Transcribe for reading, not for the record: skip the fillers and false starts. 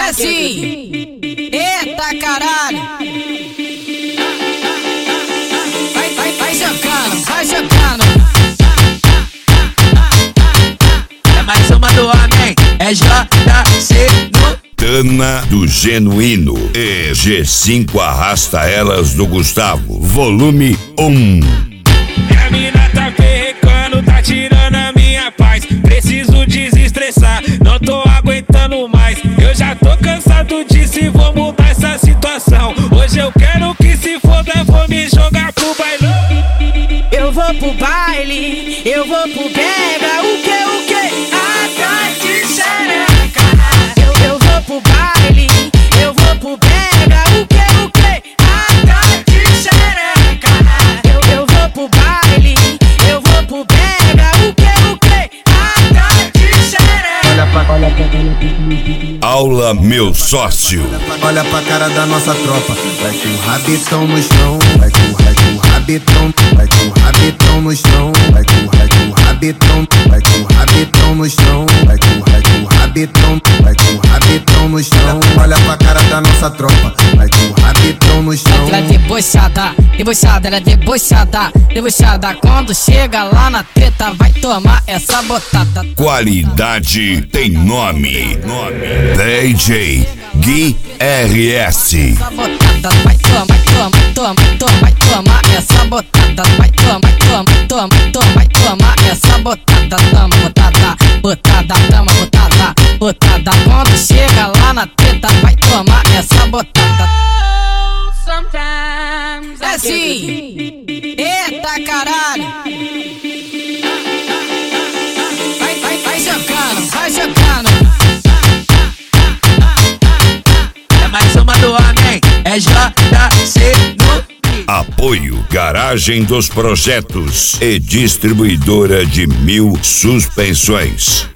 É sim. Eita caralho. Vai jogando, vai jogando. É mais uma do homem, é JC no Tana do Genuíno e G5 Arrasta Elas do Gustavo, volume 1. Minha mina tá perrecando, tá tirando a minha paz. Preciso desestressar, não tô aguentando mais. Eu já tô cansado disso e vou mudar essa situação. Hoje eu quero que se foda, vou me jogar pro bailão. Eu vou pro baile, eu vou pro pega. O que? Atrás de xereca. Eu vou pro baile, eu vou pro pega. O que? Atrás de xereca. Eu vou pro baile, eu vou pro pega. O que? Atrás de xereca. Olha pra Aula Meu Sócio. olha pra cara da nossa tropa. Vai com o rabetão no chão. Vai com o rabetão. Vai com o rabetão no chão. Vai com o rabetão. Vai com o rabetão no chão. Vai com o rabetão. Vai com o rabetão no chão. Olha pra cara da nossa tropa. Vai com o rabetão no chão. Ela é debochada, ela é debochada. Quando chega lá na treta, vai tomar essa botada. Qualidade tem nome. DJ Gui RS. Essa botada vai tomar essa botada. Vai tomar essa botada. Toma botada. Botada. Quando chega lá na treta, vai tomar essa botada. É sim. Eita caralho. Vai jogando. É mais uma do homem, é JC no Apoio Garagem dos Projetos e Distribuidora de 1000 Suspensões.